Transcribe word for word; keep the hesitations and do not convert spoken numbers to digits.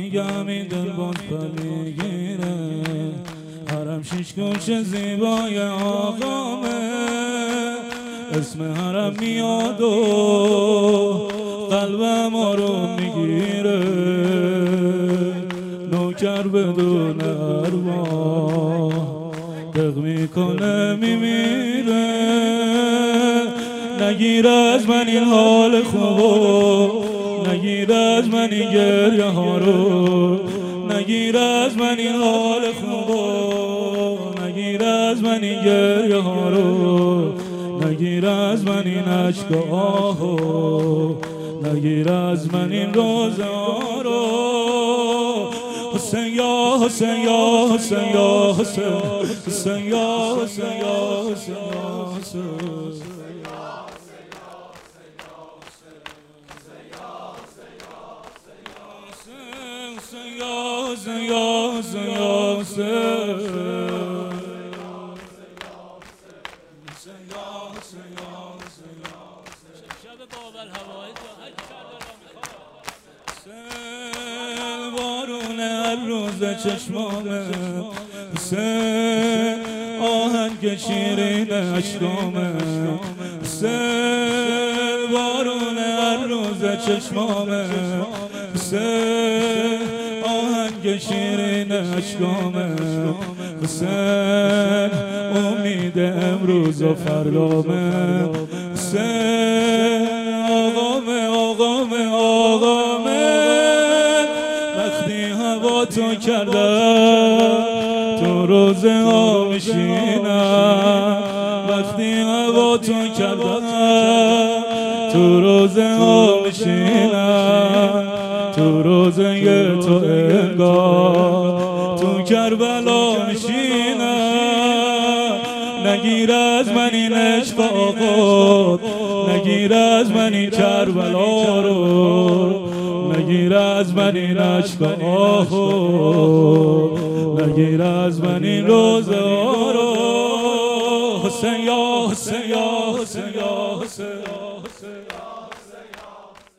میگم این دل باز پا میگیره. حرم شیش گوش زیبای آقامه، اسم حرم میاد و قلبم آروم میگیره. نوکر بدون ارواح دق میکنه میمیره. نگیر از من این حال خوبو، نگیر از من این گریه ها رو، نگیر از من این حال خوبو، نگیر از من این گریه ها رو، نگیر از من این عشق آهو، نگیر از من این روزه ها رو. حسین یا حسین یا حسین یا حسین، حسین یا حسین یا حسین یا حسین. بارون هر روز چشمامه، حسین آهنگ شیرین اشکامه، حسین بارون هر روز چشمامه، حسین آهنگ شیرین اشکامه، حسین امید امروز و فردامه، حسین آقامه آقامه آقامه. وقتی هوا تو کردم تو روزه ها میشینم، وقتی هوا تو کردم تو روزه ها میشینم، تو روزه تو انگار تو کربلا میشینم. نگیر از من این عشق آقا، نگیر از من این کربلا رو، نگیر از من این عشق آهو، نگیر از من این روزه ها رو. حسین یا حسین یا حسین یا